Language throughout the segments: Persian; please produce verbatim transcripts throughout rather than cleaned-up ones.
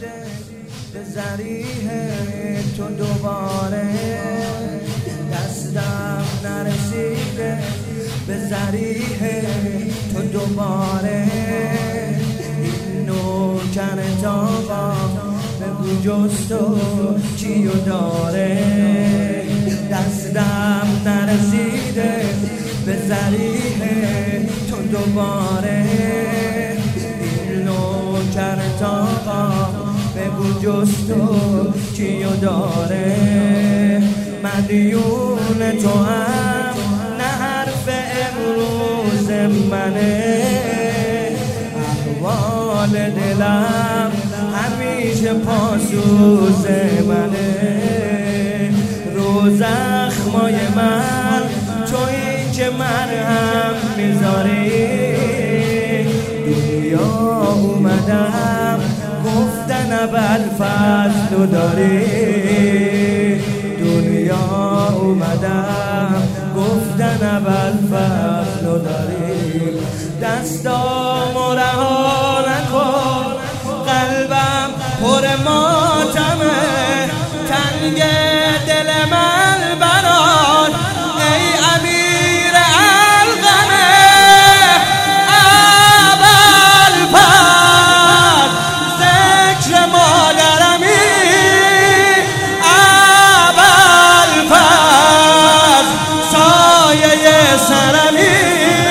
به ذریح تو دوباره دستم نرسیده، به ذریح تو دوباره این نوکر تاقا بگو جز تو چیو داره. دستم نرسیده به ذریح تو دوباره این نوکر تاقا بگو جز تو چیو داره. مدیون تو هم نه حرف امروز منه، احوال دلم همیشه پاسوز منه. رو زخمای من تویی که مرهم میذاری، دنیا اومدم گفتن ابوالفضل داری، دنیا اومدم گفتن ابوالفضل داری. دستامو رها نکن، قلبم پر ماتمه، تنگ دل من برات ای امیر القمه. ابوالفضل ذکر مادرمی، ابوالفضل سایه سرمی،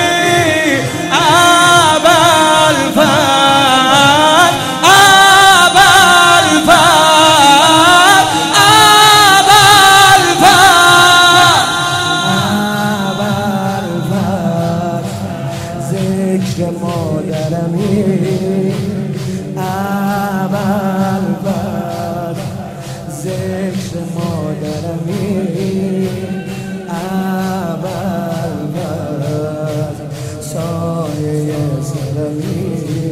ذکر مادرمی، ابوالفضل ذکر مادرمی، ابوالفضل سایه سرمی،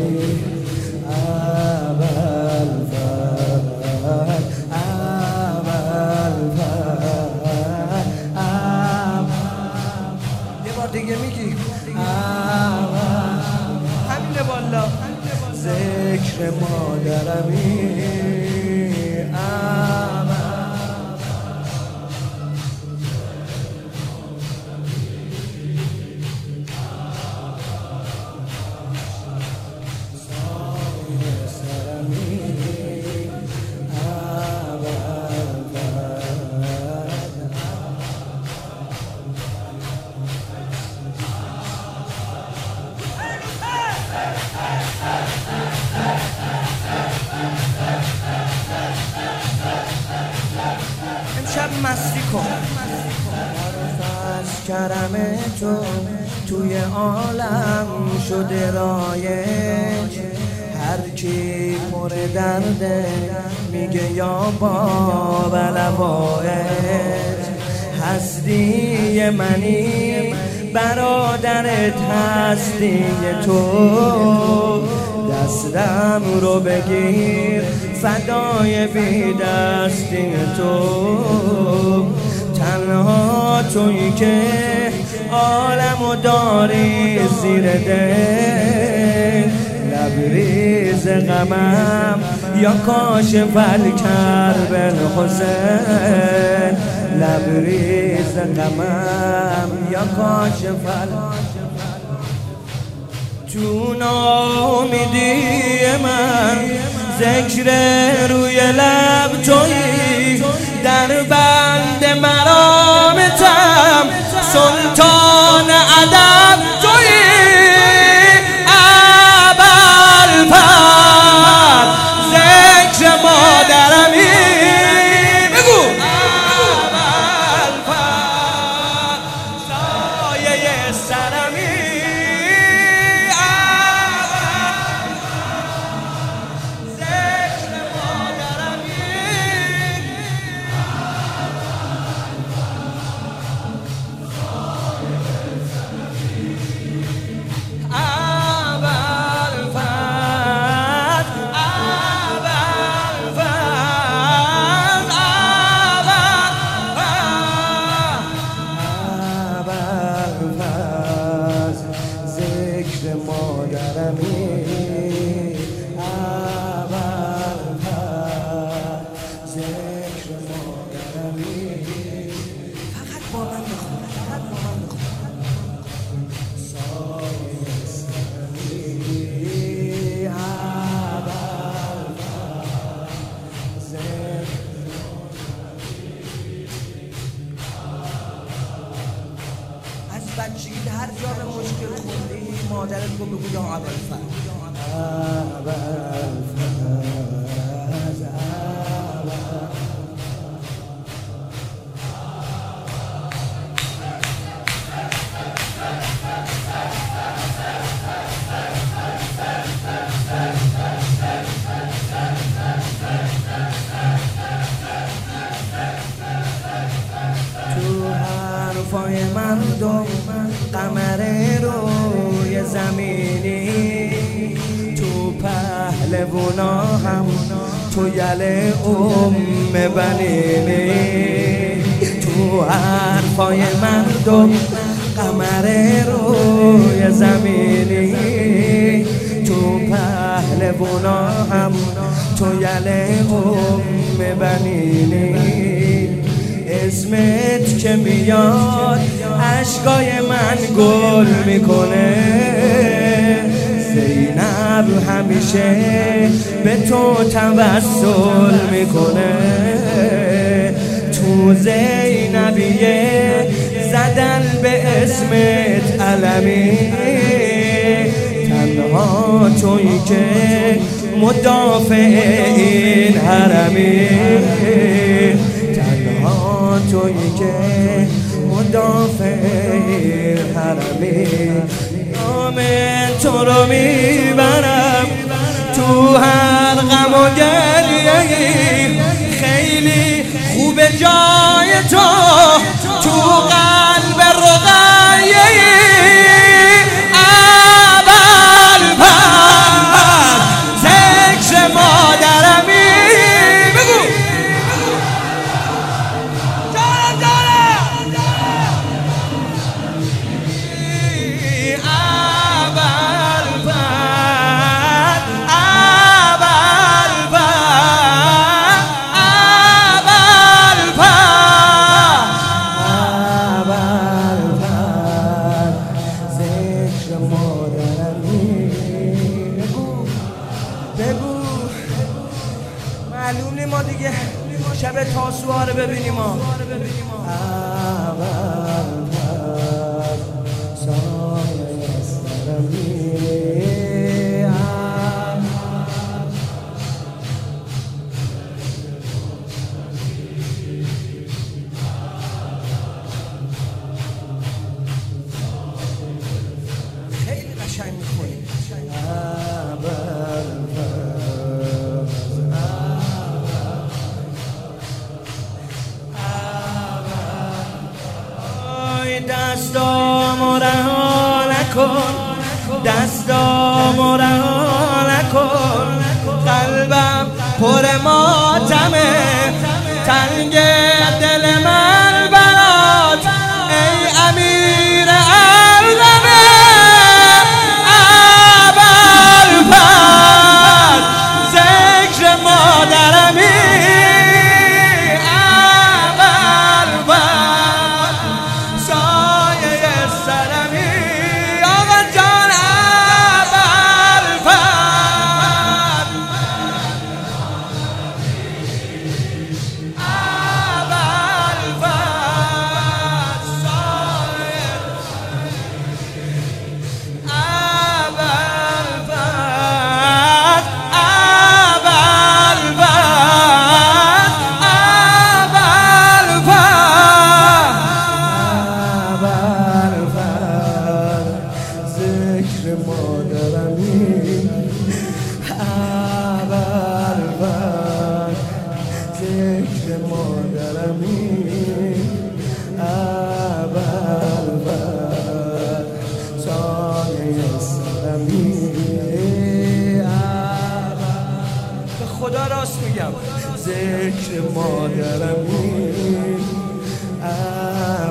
ابوالفضل ابوالفضل. یه بار دیگه میگی همینه والا. ذکر مادرمی، امشب مستی کن. معرف از کرم تو توی عالم شده رایج، هر کی پر درده میگه یا باب العوایج. هستی منی برادرت هستی تو، دستم رو بگیر فدای بی دستی تو. تنها تویی که عالمو داری زیر دل، لبریز غمم یا کاشف الکرب الحسین، لبریز غمم یا کاشف الکرب. تو ناامیدی من ذکر روی لب تویی، در بند مرامتم سلطان ادب تویی. ابوالفضل ذکر مادرمی، بگو ابوالفضل سایه سرمی، ذکر مادرمی، ابوالفضل زنگ کن بگو یا ابوالفضل. حرفای مردم قمر روی زمینی، تو پهلوونا هم تو یل ام بنینی. تو حرفای مردم قمر روی زمینی، تو پهلوونا هم تو یل ام بنینی. اسمت که میاد عشقای من گل میکنه، زینب همیشه به تو توسل میکنه. تو زینبیه زدن به اسمت علمی، تنها تویی که مدافع این حرمی، تویی که مدافع حرمی. نام تو رو میبرم تو هر غم و گریه، خیلی خوب جای تو تو قلب رقیه. ابوالفضل ذکر مادرمی، بگو معلوم نیم ما دیگه شب تاسوعا رو ببینیم. ما خیلی قشنگ می‌خونی. دستامو رها نکن، دستامو رها نکن، قلبم پر ماتمه، تنگ دل من برات ای امیر عالمه. ابوالفضل ذکر مادرمی، ذکر مادرمی. ابوالفضل سایه سرمی. به خدا راست میگم ذکر مادرمی.